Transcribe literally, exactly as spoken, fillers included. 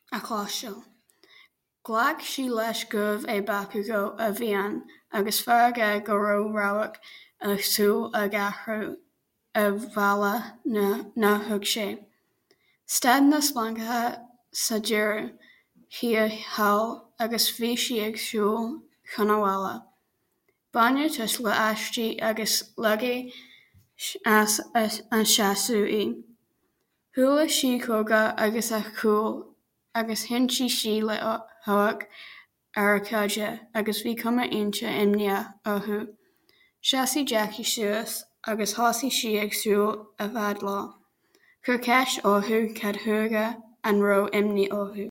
a chláisiúil. Ghlac sí leis gubh é bacu go a bhíonn, agus fear aige go raibh rabhadh a súil a gcathrú a bhaile na thug sé. Staid na Splancatha sa deireadh Fhianna Fáil agus bhí sí ag súil chun a bhaile. Bainneadh tusa le aistrí agus logaí as an seasamh í. Chuala sí cóga agus a chúl agus thionsaigh sí le huaic ar a chaide agus bhí cuma aonta imní orthu. Seasaigh Jackie suas agus thosaigh sí ag súil a bhfad lá. Chur ceist orthu cad thuaidh an raibh imní orthu.